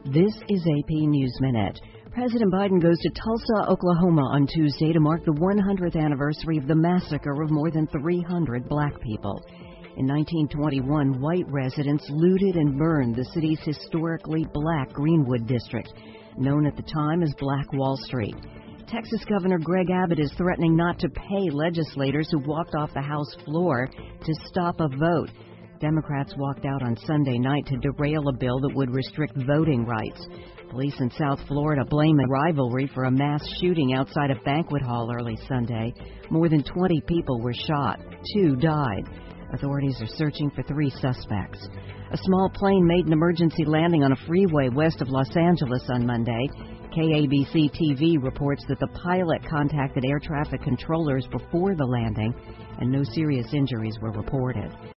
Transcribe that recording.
This is AP News Minute. President Biden goes to Tulsa, Oklahoma on Tuesday to mark the 100th anniversary of the massacre of more than 300 black people. In 1921, white residents looted and burned the city's historically black Greenwood district, known at the time as Black Wall Street. Texas Governor Greg Abbott is threatening not to pay legislators who walked off the House floor to stop a vote. Democrats walked out on Sunday night to derail a bill that would restrict voting rights. Police in South Florida blame a rivalry for a mass shooting outside a banquet hall early Sunday. More than 20 people were shot. 2 died. Authorities are searching for 3 suspects. A small plane made an emergency landing on a freeway west of Los Angeles on Monday. KABC TV reports that the pilot contacted air traffic controllers before the landing, and no serious injuries were reported.